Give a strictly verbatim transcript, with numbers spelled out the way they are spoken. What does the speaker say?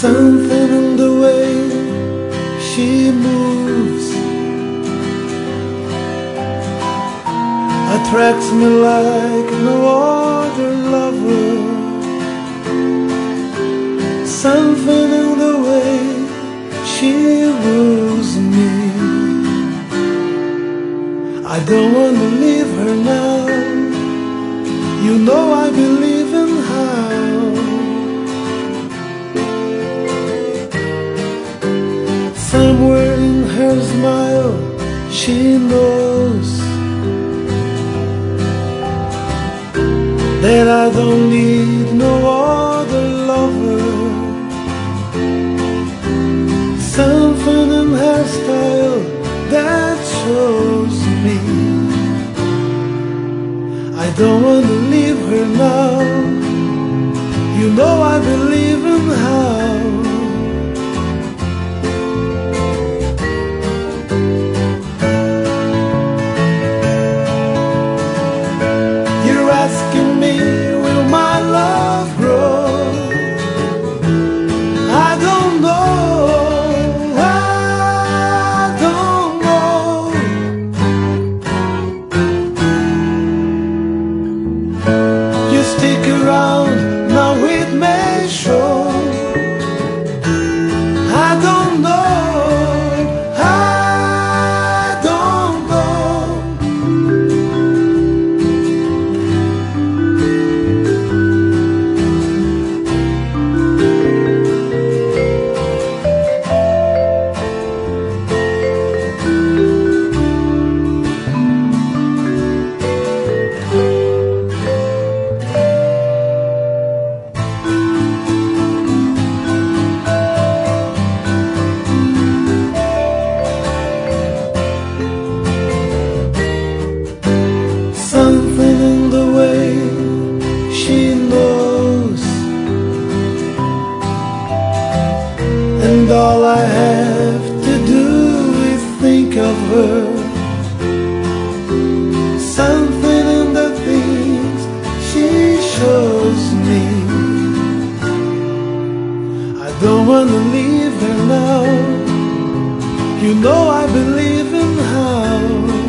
Something in the way she moves attracts me like no other lover. Something in the way she woos me. I don't want to leave her now. You know I believe in how somewhere in her smile she knows that I don't need no other lover. Something in her style that shows me I don't want to leave her now. You know I believe in how you're asking me, will my love grow? I don't know. Stick around, now it may show. I don't know, I don't know. Something in the way she knows, and all I have to do is think of her. Something in the things she shows me. I don't want to leave her now. You know I believe in how